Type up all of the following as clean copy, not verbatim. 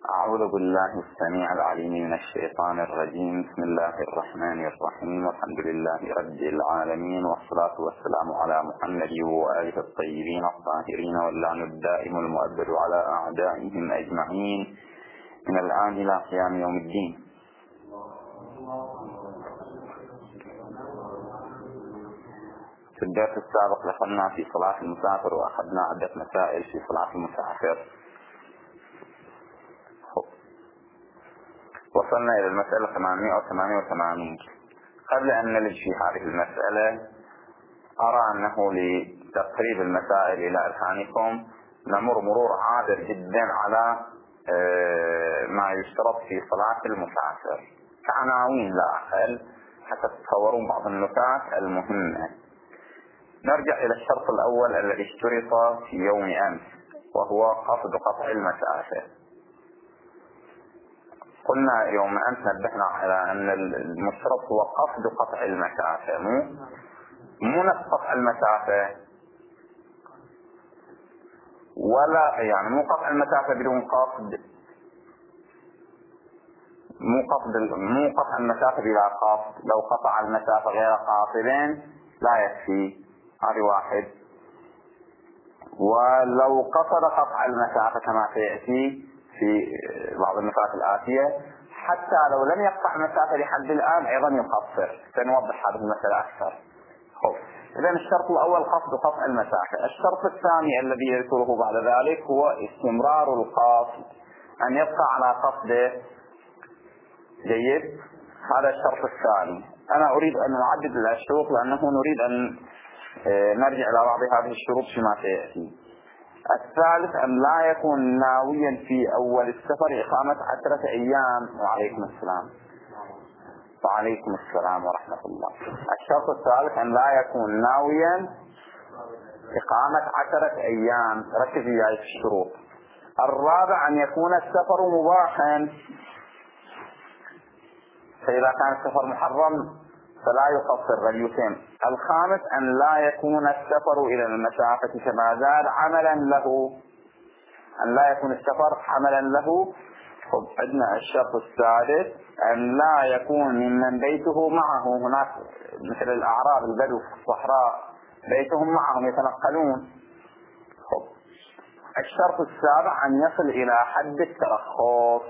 أعوذ بالله السميع العليم من الشيطان الرجيم. بسم الله الرحمن الرحيم، والحمد لله رب العالمين، والصلاة والسلام على محمد وآله الطيبين الطاهرين، واللعن الدائم المؤبد على أعدائهم أجمعين من الآن إلى قيام يوم الدين. في الدرس السابق دخلنا في صلاة المسافر وأخذنا عدة مسائل في صلاة المسافر. وصلنا إلى المسألة 888. قبل أن نلج في هذه المسألة أرى أنه لتقريب المسائل إلى أذهانكم نمر مرور عابر جدا على ما يشترط في صلاة المسافر كعناوين لا أقل، حتى تتصورون بعض النكات المهمة. نرجع إلى الشرط الأول الذي اشترط في يوم أمس، وهو قصد قطع المسافة. قلنا يوم أمس نبهنا على أن المشترط هو قصد قطع المسافة، مو نفس قطع المسافة، ولا يعني مو قطع المسافة بدون قصد، مو قطع المسافة بلا قصد. لو قطع المسافة غير قاصد لا يكفي، هذه واحد. ولو قصد قطع المسافة كما سيأتي في بعض النقاط الآتية، حتى لو لم يقطع المسافة لحد الآن أيضا يقصر. سنوضح هذه المسألة أكثر. إذن الشرط الأول قصد قطع المسافة. الشرط الثاني الذي يذكره بعد ذلك هو استمرار القاصد، أن يبقى على قصده. جيد، هذا الشرط الثاني. أنا أريد أن نعدد الشروط لأنه نريد أن نرجع إلى بعض هذه الشروط فيما سيأتي. الثالث أن لا يكون ناويا في أول السفر إقامة 10 أيام. وعليكم السلام. وعليكم السلام ورحمة الله. الشرط الثالث أن لا يكون ناويا إقامة 10 أيام. ركز في الشروط. الرابع أن يكون السفر مباحا، فإذا كان السفر محرم فلا يقصر بل يتم. الخامس أن لا يكون السفر إلى المسافة كما زاد عملا له، أن لا يكون السفر عملا له. عندنا الشرط السادس أن لا يكون ممن بيته معه، هناك مثل الأعراب البدو في الصحراء بيتهم معهم يتنقلون. الشرط السابع أن يصل إلى حد الترخص.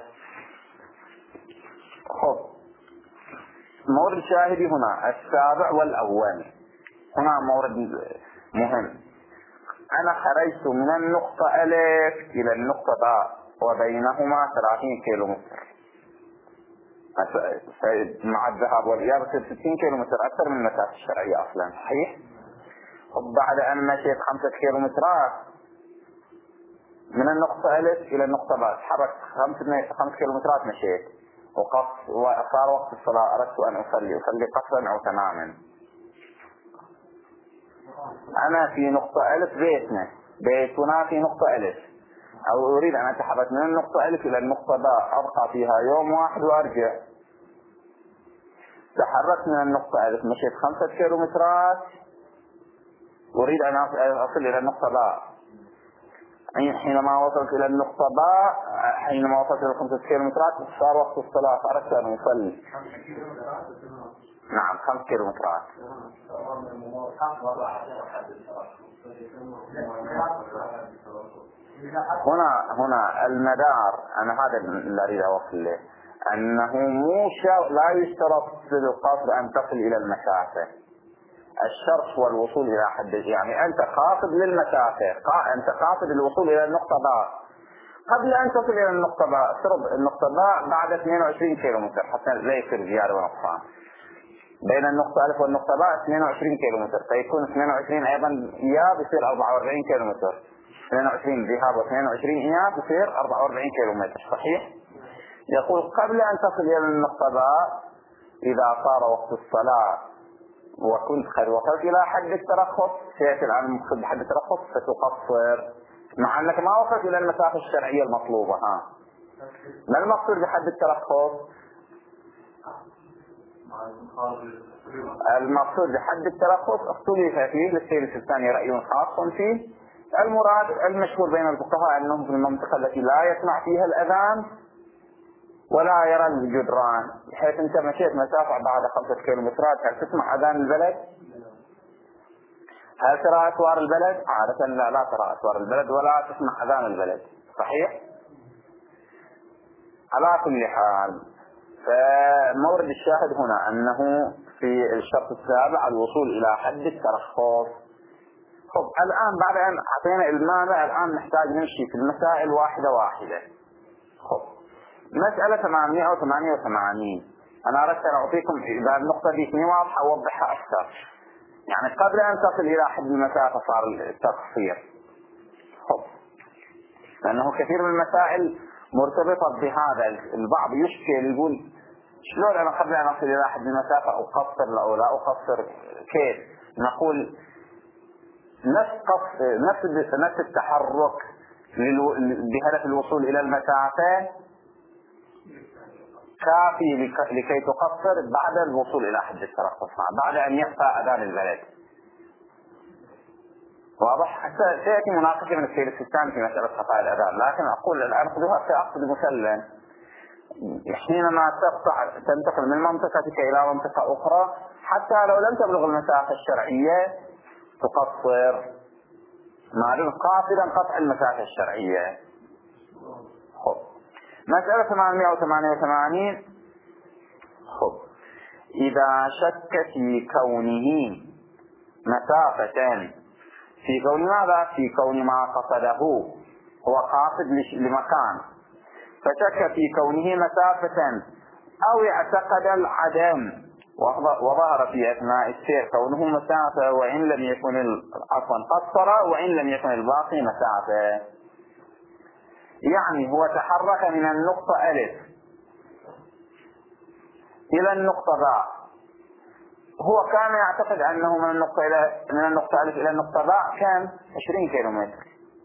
مورد شاهدي هنا السابع والأول. هنا مورد مهم. أنا خرجت من النقطة ألف إلى النقطة باء وبينهما 30 كيلومتر، مع الذهاب والإياب 60 كيلومتر، أكثر من المسافة الشرعية أصلا. صحيح؟ وبعد أن مشيت 5 كيلومترات من النقطة ألف إلى النقطة باء، تحركت 5 كيلومترات مشيت، وصار وقت الصلاة. أردت أن أصلي قصرا أو تماما. أنا في نقطة ألف، بيتنا في نقطة ألف، أو أريد أن أتحرك من النقطة ألف إلى النقطة باء، أبقى فيها يوم واحد وأرجع. تحركت من النقطة ألف، مشيت 5 كيلومترات، أريد أن أصل إلى النقطة باء. حينما وصلت إلى النقطة باء، حينما وصلت إلى 5 كيلومترات صار وقت الصلاة، فأردت أن أصلي. نعم 5 كيلومترات. هنا المدار، أنا هذا اللي أريد أوصل له، أنه لا يشترط للقصد أن تصل إلى المسافة. الشرط هو الوصول إلى حد، يعني أنت قاصد للمسافة، أنت قاصد الوصول إلى النقطة باء. قبل أن تصل إلى النقطة باء افترض النقطة باء بعد 22 كيلومتر حتى لا يصير زيادة ونقصان. بين النقطة ألف والنقطة باء 22 كيلومتر، فيكون 22 أيضا إياب يصير 44 كيلومتر. 22 ذهاب و22 إياب يصير 44 كيلومتر. صحيح؟ يقول قبل أن تصل إلى النقطة باء، إذا صار وقت الصلاة وكنت قد وصلت إلى حد الترخص، سيأتي الآن المقصود بحد الترخص، فتقصر مع أنك ما وصلت إلى المسافة الشرعية المطلوبة. ما المقصود بحد الترخص؟ المقصود بحد الترخص اختلف فيه، للسيد الثاني رأي خاص فيه، المراد المشهور بين الفقهاء أنهم في المنطقة التي لا يسمع فيها الأذان ولا يرى الجدران، بحيث أنت مشيت مسافة بعد 5 كيلومترات هل تسمع أذان البلد؟ هل ترى أسوار البلد؟ عادة لا ترى أسوار البلد ولا تسمع أذان البلد، صحيح؟ على كل حال، فمورد الشاهد هنا أنه في الشرط السابع الوصول إلى حد الترخص. طب الآن بعد أن أعطينا المانع الآن نحتاج نمشي في المسائل واحدة واحدة. خب مسألة 888 أنا أردت أن أعطيكم إذا النقطة دي واضحة أوضحها أكثر، يعني قبل أن تصل إلى حد المسافة صار التقصير. خب لأنه كثير من المسائل مرتبطة بهذا، البعض يشكل يقول شلون أنا قبل أن أصل إلى حد المسافة أقصر أو لا أقصر، كيف؟ نقول نفس التحرك بهدف الوصول إلى المسافة كافي لكي تقصر بعد الوصول إلى حد الترخص، بعد أن يخفى أذان البلد. واضح؟ حتى سيأتي مناقشة من السيد السيستاني في مسألة خفاء الأذان، لكن أقول الآن خذوها كعقد مسلم. حينما تنتقل من منطقتك إلى منطقة أخرى حتى لو لم تبلغ المسافة الشرعية تقصر ما دون قاصدا قطع المسافة الشرعية. خب مسألة 888 خب إذا شك في كونه مسافة في كون ماذا؟ في كون ما قصده هو قاصد لمكان، فشك في كونه مسافة أو اعتقد العدم وظهر في أثناء السير كونه مسافة وإن لم يكن قصر وإن لم يكن الباقي مسافة. يعني هو تحرك من النقطة ألف إلى النقطة باء، هو كان يعتقد أنه من النقطة ألف إلى النقطة باء كان 20 كيلومتر،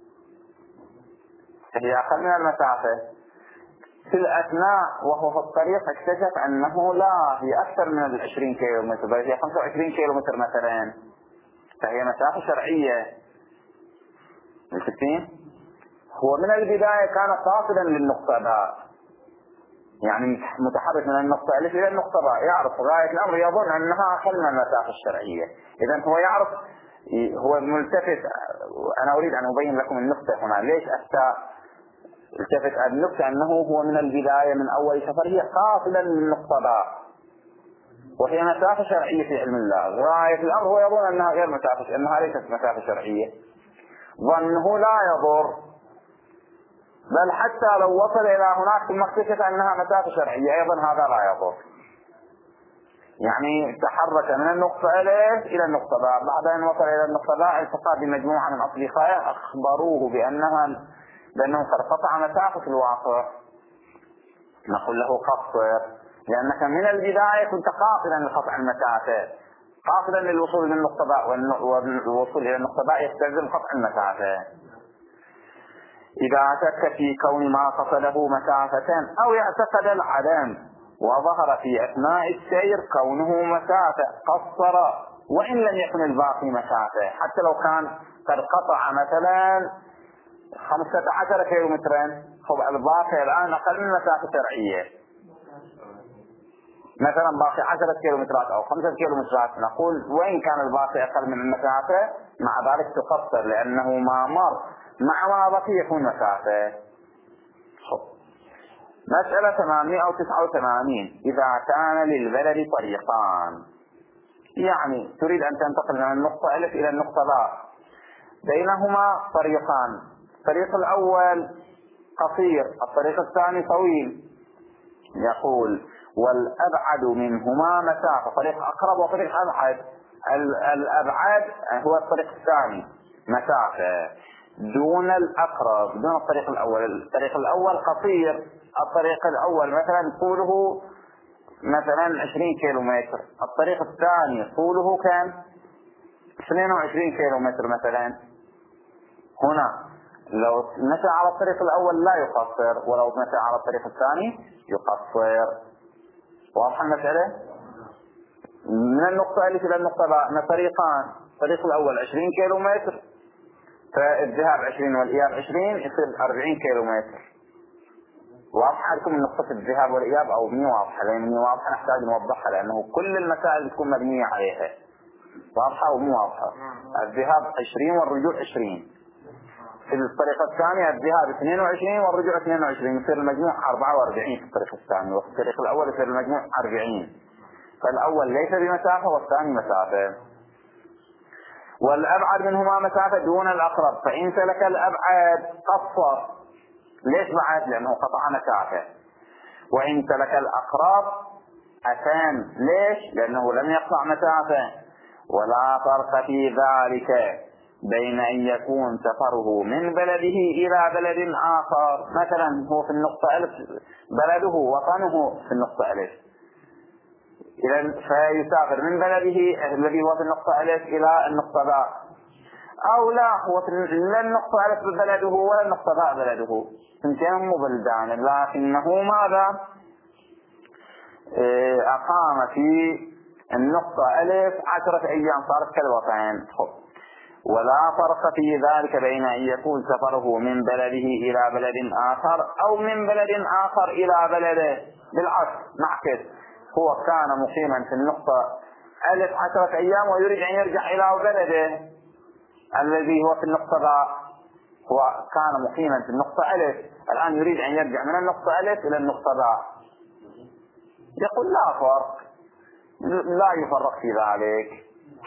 هي أقل من المسافة. في الأثناء وهو في الطريق اكتشف أنه لا، هي أكثر من 20 كيلومتر، بل هي 25 كيلومتر مثلا، فهي مسافة شرعية. متفقين؟ هو من البداية كان قاصدا للنقطة باء، يعني متحرك من النقطة ألف إلى النقطة باء، يعرف غاية الأمر يظن أنها أقل من المسافة الشرعية. إذن هو يعرف، هو ملتفت. أنا أريد أن أبين لكم النقطة هنا ليش التفت النقطة، أنه هو من البداية من أول سفره قاصدا للنقطة باء وهي مسافة شرعية في علم الله. غاية الأمر هو يظن أنها غير مسافة، أنها ليست مسافة شرعية، ظنه لا يضر، بل حتى لو وصل إلى هناك ثم اكتشف أنها مسافة شرعية أيضا هذا لا يضر. يعني تحرك من النقطة ألف إلى النقطة باء، بعد أن وصل إلى النقطة باء التقى بمجموعة من أصدقائه أخبروه بأنه قد قطع مسافة في الواقع. نقول له قصر، لأنك من البداية كنت قاصدا لقطع المسافة، قاصدا للوصول إلى النقطة باء، والوصول إلى النقطة باء يستلزم قطع المسافة. إذا شك في كون ما قصده مسافة أو يعتقد العدم وظهر في أثناء السير كونه مسافة قصر وإن لم يكن الباقي مسافة، حتى لو كان قد قطع مثلا 15 كيلومترا، خب الباقي الآن أقل من مسافة شرعية، مثلا باقي 10 كيلومترات أو 5 كيلومترات، نقول وإن كان الباقي أقل من المسافة مع ذلك تقصر لأنه ما مر مع ما بقي يكون مسافة. مسألة 889 إذا كان للبلد طريقان، يعني تريد أن تنتقل من النقطة ألف إلى النقطة باء، بينهما طريقان، الطريق الأول قصير الطريق الثاني طويل. يقول والأبعد منهما مسافة، طريق أقرب وطريق أبعد. الأبعد هو الطريق الثاني مسافة دون الأقرب، دون الطريق الأول. الطريق الأول قصير، الطريق الأول مثلا طوله مثلا 20 كيلومتر، الطريق الثاني طوله كان 22 كيلومتر مثلا. هنا لو مشى على الطريق الأول لا يقصر، ولو مشى على الطريق الثاني يقصر. واضح المسألة؟ من النقطة ألف إلى النقطة باء طريقان، الطريق الأول 20 كيلومتر، فالذهاب 20 والإياب 20 يصير 40 كيلومتر. واضحة لكم نقطة الذهاب والإياب أو مي واضحة؟ لأن مي واضحة نحتاج نوضحها لأنه كل المسائل تكون مبنية عليها. واضحة ومو واضحة؟ الذهاب 20 والرجوع 20. في الطريقة الثانية الذهاب 22 والرجوع 22، يصير المجموع 44 في الطريقة الثانية، وفي الطريقة الأول يصير المجموع 40. فالأول ليس بمسافة والثاني مسافة. والأبعد منهما مسافة دون الأقرب، فإن سلك الأبعد قصر. ليش بعد؟ لأنه قطع مسافة. وإن سلك الأقرب أتم. ليش؟ لأنه لم يقطع مسافة. ولا فرق في ذلك بين أن يكون سفره من بلده إلى بلد آخر. مثلا هو في النقطة ألف، بلده وطنه في النقطة ألف، فيسافر من بلده الذي هو في النقطة ألف إلى النقطة باء، أو لا هو لا النقطة ألف بلده ولا النقطة باء بلده، سنتين بلدان، لكنه ماذا؟ أقام في النقطة ألف 10 أيام، صارت كالوطن. ولا فرق في ذلك بين أن يكون سفره من بلده إلى بلد آخر أو من بلد آخر إلى بلده. بالعكس معكس، هو كان مقيما في النقطة ألف 10 أيام ويريد أن يرجع إلى بلده الذي هو في النقطة باء. هو كان مقيما في النقطة ألف، الآن يريد أن يرجع من النقطة ألف إلى النقطة باء. يقول لا فرق، لا يفرق في ذلك.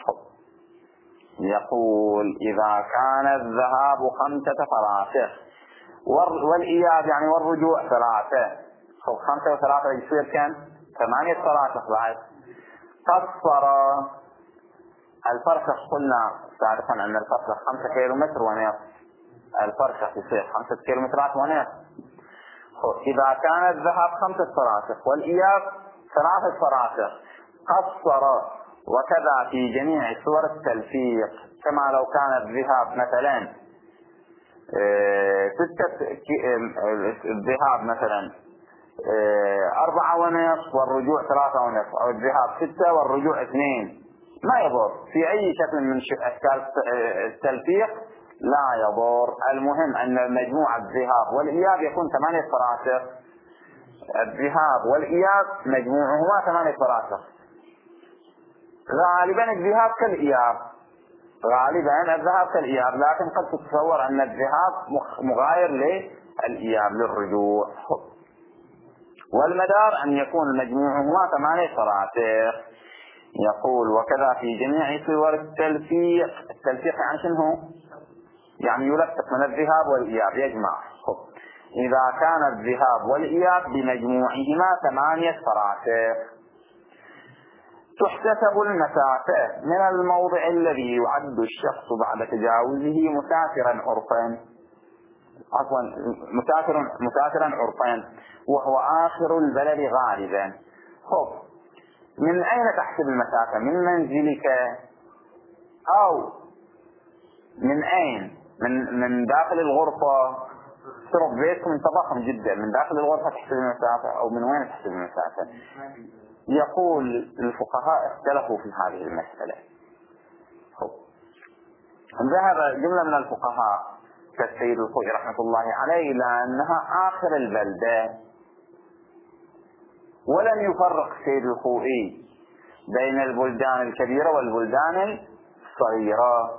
يقول إذا كان الذهاب 5 فراسخ والإياب يعني والرجوع 3، 5 و3 يصير كم؟ 8 فراسخ. بعد قصر الفرسخ، قلنا سابقا أن الفرسخ 5 كيلومتر ونصف، الفرسخ يصير 5 كيلومترات ونصف. إذا كان الذهاب 5 فراسخ والإياب 3 فراسخ قصر. وكذا في جميع صور التلفيق، كما لو كان الذهاب مثلا 6، الذهاب مثلا 4.5 والرجوع 3.5، أو الذهاب 6 والرجوع 2، ما يضر في أي شكل من أشكال التلفيق، لا يضر. المهم أن مجموع الذهاب والإياب يكون 8 فراسخ. الذهاب والإياب مجموعهما 8 فراسخ. غالبا الذهاب كالإياب، غالبا الذهاب كالإياب، لكن قد تتصور أن الذهاب مغاير للإياب للرجوع. والمدار أن يكون مجموعهما 8 فراسخ. يقول وكذا في جميع صور التلفيق. التلفيق يعني شنو؟ يعني يلفق من الذهاب والإياب، يجمع. إذا كان الذهاب والإياب بمجموعهما 8 فراسخ تحتسب المسافة من الموضع الذي يعد الشخص بعد تجاوزه مسافرا عرفا، عفوا مسافرا عرفا، وهو آخر البلد غالبا. من أين تحسب المسافة؟ من منزلك أو من أين؟ من داخل الغرفة. ترى بيتكم انت ضخم جدا، من داخل الغرفة تحسب المسافة أو من وين تحسب المسافة؟ يقول الفقهاء اختلفوا في هذه المسألة. ذهب جملة من الفقهاء كالسيد الخوئي رحمة الله عليه إلى أنها آخر البلدة، ولم يفرق السيد الخوئي بين البلدان الكبيرة والبلدان الصغيرة.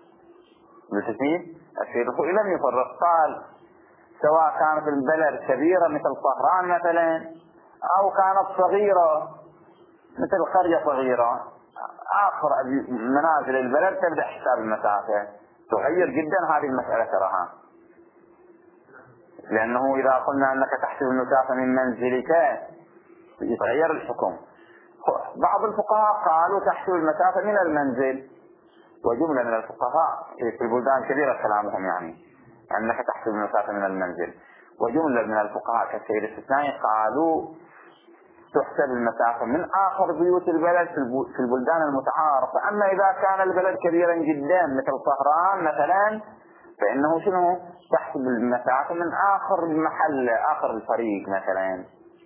السيد الخوئي لم يفرق، قال سواء كانت البلد كبيرة مثل طهران مثلا أو كانت صغيرة مثل قرية صغيرة، آخر منازل البلد تبدأ حساب المسافة. تغير جدا هذه المسألة تراها، لأنه إذا قلنا أنك تحسب المسافة من منزلك يتغير الحكم. بعض الفقهاء قالوا تحسب المسافة من المنزل، وجملة من الفقهاء في البلدان الكبيرة كلامهم يعني أنك تحسب المسافة من المنزل، وجملة من الفقهاء كالسيد السيستاني قالوا تحسب المسافة من آخر بيوت البلد في البلدان المتعارفة. أما إذا كان البلد كبيرا جدا مثل طهران مثلا فإنه شنو؟ تحسب المسافة من آخر المحل، آخر الفريق مثلا.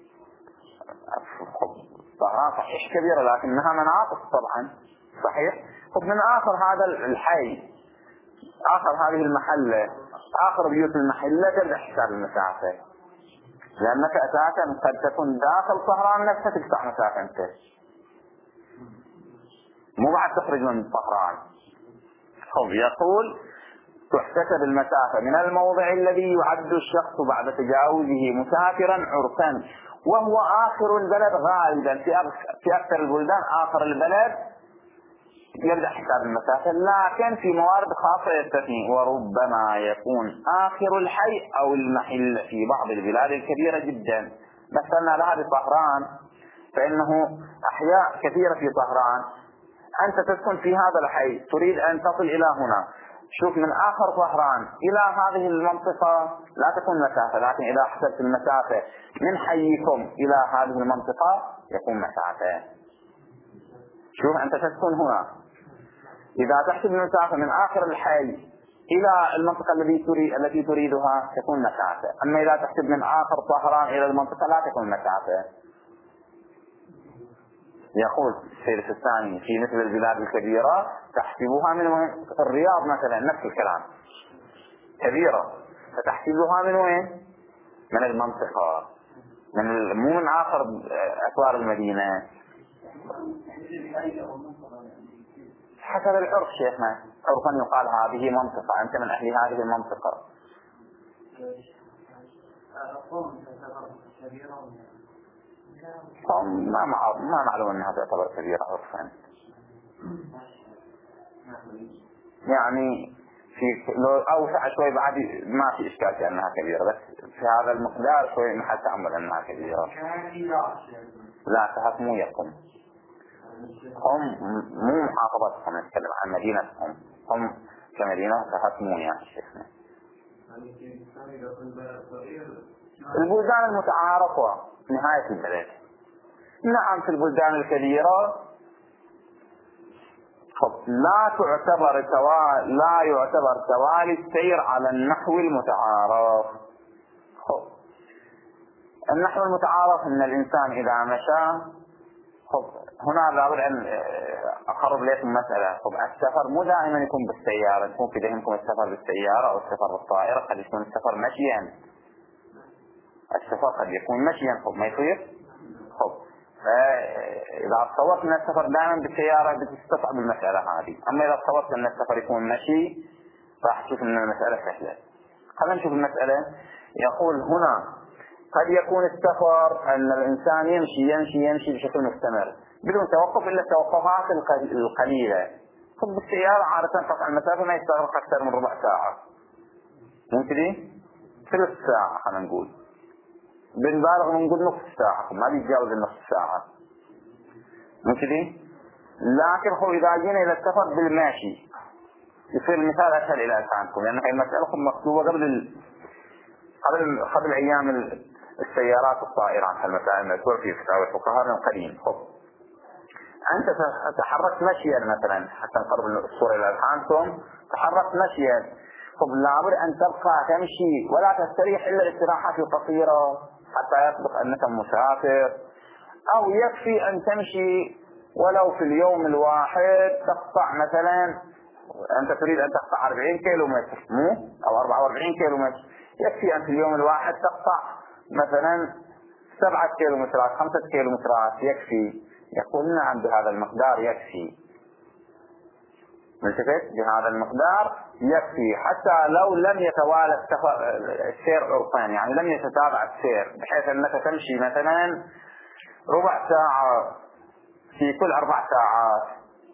طهران صحيح كبيرة لكنها مناطق طبعا صحيح. من آخر هذا الحي آخر هذه المحلة، آخر بيوت المحلة ترجع حساب المسافة، لأنك أساسا قد تكون داخل صهران نفسها تقطع مسافة أنت، مو بعد تخرج من صهران. يقول تحتسب المسافة من الموضع الذي يعد الشخص بعد تجاوزه مسافرا عرفا، وهو آخر البلد غالبا في أكثر البلدان آخر البلد يبدأ حساب المسافة، لكن في موارد خاصة يستثني، وربما يكون آخر الحي أو المحل في بعض البلاد الكبيرة جدا. مثلنا لهذه طهران، فإنه أحياء كثيرة في طهران، أنت تسكن في هذا الحي تريد أن تصل إلى هنا، شوف من آخر طهران إلى هذه المنطقة لا تكون مسافة، لكن إذا حسبت المسافة من حيكم إلى هذه المنطقة يكون مسافة. شوف أنت تسكن هنا، إذا تحسب المسافة من آخر الحي إلى المنطقة التي تريدها تكون مسافة، أما إذا تحسب من آخر طهران إلى المنطقة لا تكون مسافة. يقول السيد الثاني في مثل البلاد الكبيرة تحسبها من وين؟ الرياض مثلا نفس الكلام، كبيرة فتحسبها من وين؟ من المنطقة، مو من آخر أسوار المدينة، حسب العرف شيخنا. عرفا يقال هذه منطقة، أنت من أهل هذه المنطقة. ما معلوم أنها تعتبر كبيرة عرفا، يعني لو أوسع شوي بعد ما في إشكال في أنها كبيرة، بس في هذا المقدار شوي محل تعمل أنها كبيرة. لا تهت مو يقوم، هم مو محافظتهم، نتكلم عن مدينتهم، هم كمدينة تهت مو يا شيخنا. البلدان المتعارفة نهاية البلد. نعم في البلدان الكبيرة لا يعتبر توالي السير على النحو المتعارف. النحو المتعارف ان الانسان اذا مشى، هنا لابد ان اقرب لكم مسألة. السفر مو دائما يكون بالسيارة، يكون في ذهنكم السفر بالسيارة او السفر بالطائرة، قد يكون السفر مشيا، السفر قد يكون مشيا ما يصير. إذا تصورت أن السفر دائما بالسيارة بتستصعب المسألة هذه، أما إذا تصورت أن السفر يكون مشي راح تشوف أن المسألة سهلة. خلينا نشوف المسألة. يقول هنا قد يكون السفر أن الإنسان يمشي بشكل مستمر بدون توقف إلا التوقفات القليلة. بالسيارة عادة قطع المسافة ما يستغرق أكثر من ربع ساعة، ممكن ثلث ساعة، خلينا نقول بنبالغ نقول نصف ساعة، ما بيتجاوز النصف ساعة ممكن. لكن إذا جينا إلى السفر بالماشي يصير المثال أسهل إلى أذهانكم، لأن هذه المسألة مطلوبة قبل أيام السيارات والطائرات. المسائل المذكورة في فتاوى الفقهاء من قديم. أنت تحركت مشيا مثلا حتى نقرب الصورة إلى أذهانكم، تحركت مشيا، لابد أن تبقى تمشي ولا تستريح إلا الاستراحات القصيرة حتى يصدق أنك مسافر، أو يكفي أن تمشي ولو في اليوم الواحد تقطع مثلا، أنت تريد أن تقطع 40 كيلو متر أو 44 كيلو متر، يكفي أن في اليوم الواحد تقطع مثلا 7 كيلو مترات 5 كيلو مترات يكفي. يقول نعم بهذا المقدار يكفي، ملتفت بهذا المقدار يكفي، حتى لو لم يتوالى السير عرفان، يعني لم يتتابع السير بحيث أنك تمشي مثلا ربع ساعة في كل 4 ساعات.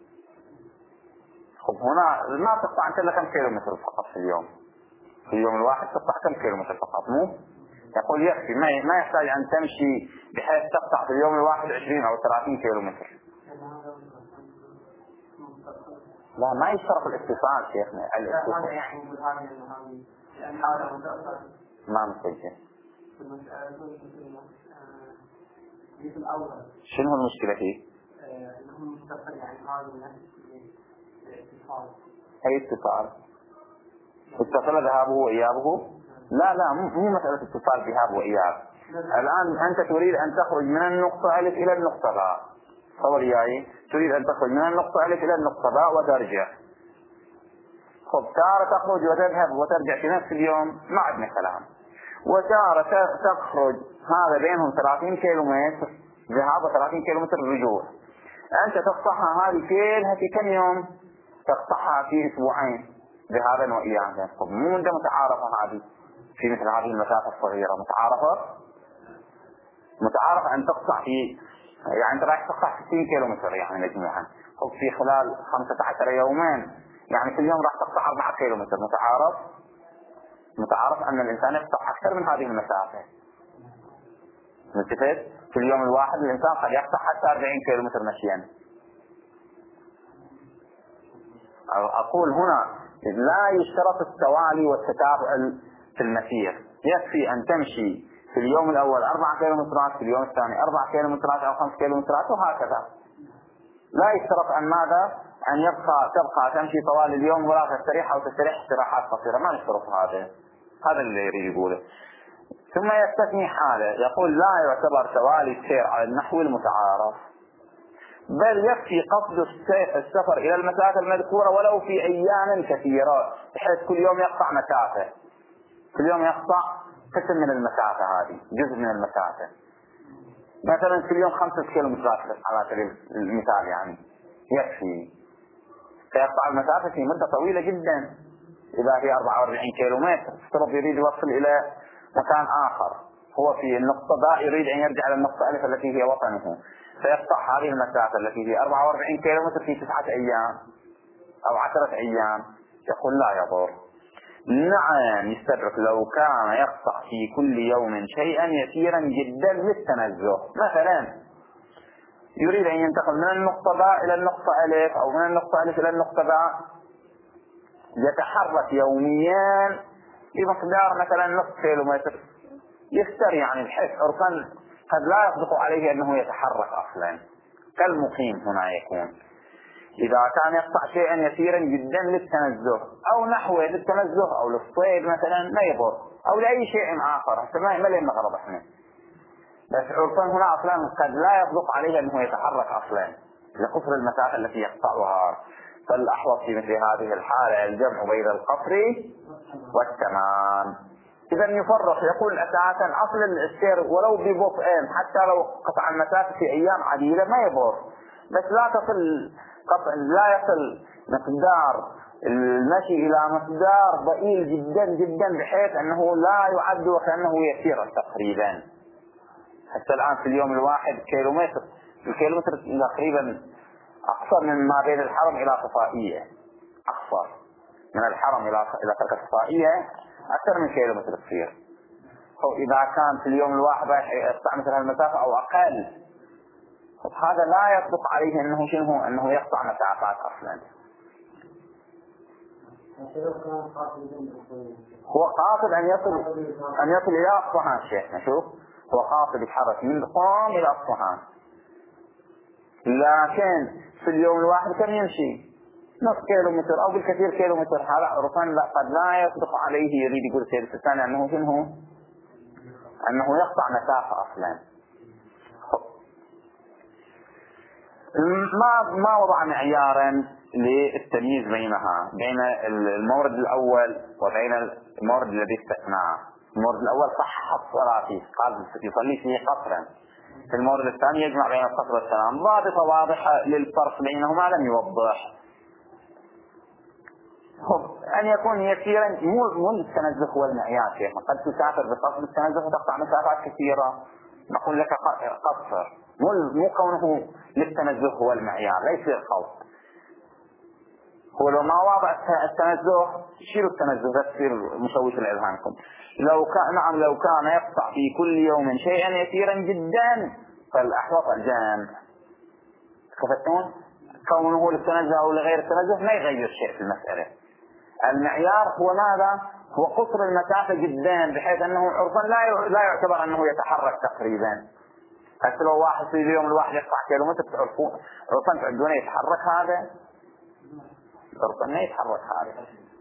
هنا ما تقطع أنت إلا كم كيلو متر فقط في اليوم الواحد تقطع كم كيلو متر فقط مو؟ يقول يكفي، ما يحتاج أن تمشي بحيث تقطع في اليوم الواحد 20 أو 30 كيلو متر. لا ما يشترط الاتصال شيخنا، الاتصال ما مسجل. شنو المشكلة فيه؟ أي اتصال؟ اتصل ذهابه وإيابه؟ لا مو مسألة اتصال ذهاب وإياب. الآن أنت تريد أن تخرج من النقطة ألف إلى النقطة باء، تصور ياي، تريد أن تخرج من النقطة ألف إلى النقطة باء وترجع. خب تارة تخرج وتذهب وترجع في نفس اليوم ما عندنا كلام، وتارة تخرج هذا بينهم 30 كيلومتر ذهاب و30 كيلومتر رجوع. أنت تقطعها هذه كلها في كم يوم؟ تقطعها في أسبوعين ذهابا وإيابا. طب مو مدة متعارفة هذه في مثل هذه المسافة الصغيرة؟ متعارفة أن تقطع في، يعني أنت رايح تقطع 60 كيلومتر يعني مجموعا، طب في خلال 15 يومين يعني في اليوم راح تقطع 4 كيلومتر. متعارف أن الإنسان يقطع أكثر من هذه المسافة. متفق؟ في اليوم الواحد الإنسان قد يقطع حتى 40 كيلومتر مشيا. أقول هنا لا يشترط التوالي والتتابع في المسير، يكفي أن تمشي في اليوم الأول 4 كيلومترات، في اليوم الثاني 4 كيلومترات أو 5 كيلومترات وهكذا. لا يشترط أن ماذا؟ أن تبقى تمشي طوال اليوم ولا تستريح أو تستريح استراحات قصيرة، ما نشترط هذا اللي يريد يقوله. ثم يستثني حاله يقول لا يعتبر توالي السير على النحو المتعارف، بل يكفي قصد السفر إلى المسافة المذكورة ولو في أيام كثيرة، بحيث كل يوم يقطع مسافة، كل يوم يقطع قسم من المسافة، هذه جزء من المسافة. مثلا كل يوم 5 كيلومترات على سبيل المثال يعني يكفي، فيقطع المسافة في مدة طويلة جدا. إذا هي 44 كيلومتر افترض يريد يوصل إلى مكان آخر، هو في النقطة باء يريد أن يرجع إلى النقطة ألف التي هي وطنه، فيقطع هذه المسافة التي هي 44 كيلومتر في 9 أيام أو 10 أيام. يقول لا يضر. نعم يستدرك لو كان يقطع في كل يوم شيئا يسيرا جدا للتنزه، مثلا يريد أن ينتقل من النقطة باء إلى النقطة ألف أو من النقطة ألف إلى النقطة باء، يتحرك يوميا بمقدار مثلا نصف كيلومتر، يستر يعني بحيث عرفا قد لا يصدق عليه أنه يتحرك أصلا، كالمقيم هنا يكون. إذا كان يقطع شيئا يسيرا جدا للتنزه أو نحوه للتنزه أو للصيد مثلا ما يضر، أو لأي شيء آخر، حتى ما لنا غرض احنا، بس عرفا هنا أصلا قد لا يصدق عليه أنه يتحرك أصلا لقصر المسافة التي يقطعها. فالأحوط في مثل هذه الحالة الجمع بين القصر والتمام. إذا يفرق، يقول أساسا أصل السير ولو ببطئين حتى لو قطع المسافة في أيام عديدة ما يضر، بس لا يصل مقدار المشي إلى مقدار ضئيل جدا جدا بحيث أنه لا يعد وكأنه يسير تقريبا. حتى الآن في اليوم الواحد الكيلومتر تقريبا أقصر من ما بين الحرم إلى صفائية، أقصر من الحرم إلى ترك صفائية أكثر من كيلومتر تصير. أو إذا كان في اليوم الواحد يقطع مثل المسافة أو أقل، هذا لا يصدق عليه أنه يقطع مسافات أصلا. هو قاصد أن يصل إلى أصفهان. شيخنا شوف، هو قاصد يتحرك من قام إلى أصفهان، لكن في اليوم الواحد كم يمشي؟ نصف كيلومتر أو بالكثير كيلومتر. هذا عرفا قد لا يصدق عليه يريد يقول سيد الثاني أنه يقطع مسافة أصلا. ما وضع معيارا للتمييز بين المورد الأول وبين المورد الذي استثناه. المورد الأول صحح الصلاة فيه، قال يصلي فيه قصرا. في المورد الثاني يجمع بين القصر والسلام. ضابطة واضحة للفرق بينهما لم يوضح. أن يكون يسيرا، مو التنزه هو المعيار. شيخ قد تسافر بقصد التنزه وتقطع مسافات كثيرة، نقول لك قصر. مو كونه للتنزه هو المعيار، ليس الخوف. هو لو ما واضع التنزه شيلوا التنزه، تصير مشوش لأذهانكم. لو كان يقطع في كل يوم شيئا يسيرا جدا فالأحوط الجامع. كفتون كونه للتنزه أو لغير التنزه ما يغير شيء في المسألة. المعيار هو ماذا؟ هو قصر المسافة جدا بحيث أنه عرفا لا يعتبر أنه يتحرك تقريبا. حتى لو واحد في اليوم الواحد يقطع كيلومتر عرفا تعدونه يتحرك، هذا عرفا ما يتحرك. هذا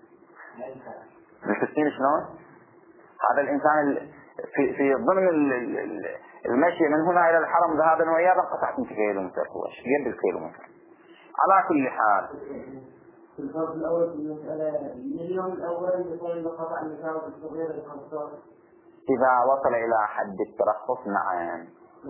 مش شلون؟ هذا الإنسان في ضمن المشي من هنا إلى الحرم ذهابا وإيابا قطع 5 كيلومتر، هو قد الكيلومتر. على كل حال في الفصل الأول في المسألة من اليوم الأول يكون قطع المساوي الصغير الخمسة. إذا وصل إلى حد الترخص نعم.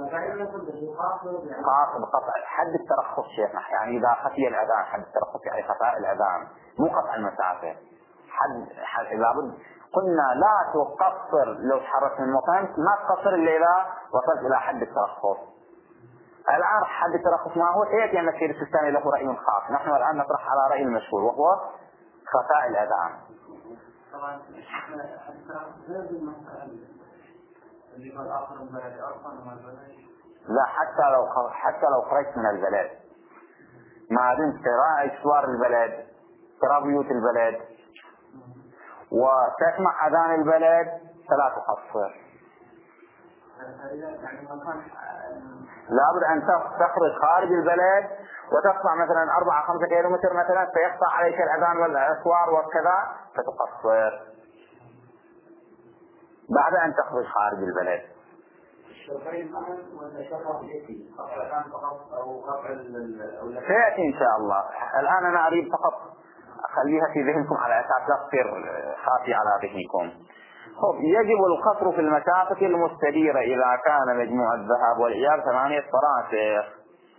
خاص بقطع حد الترخص شيخنا، يعني إذا خفي الأذان حد الترخص يعني خفاء الأذان مو قطع المسافة. حد إذا قلنا لا تقصر لو تحركت من مكانك، ما تقصر إلا إذا وصلت إلى حد الترخص. الآن حد الترخص ما هو؟ سيأتي أن السيد السيستاني له رأي خاص، نحن الآن نطرح على رأي المشهور وهو خفاء الأذان. طبعا لا، حتى لو خرجت من البلد ما دمت ترى أسوار البلد، ترى بيوت البلد وتسمع أذان البلد فلا تقصر. لابد أن تخرج خارج البلد وتقطع مثلا 4-5 كيلومتر مثلا، فيقطع عليك الأذان والأسوار وكذا فتقصر بعد أن تخرج خارج البلد. سيأتي إن شاء الله. الآن أنا أريد فقط أخليها في ذهنكم على أساس لا تصير خافي على ذهنكم. يجب القصر في المسافة المستديرة إذا كان مجموع الذهاب والإياب 8 فراسخ.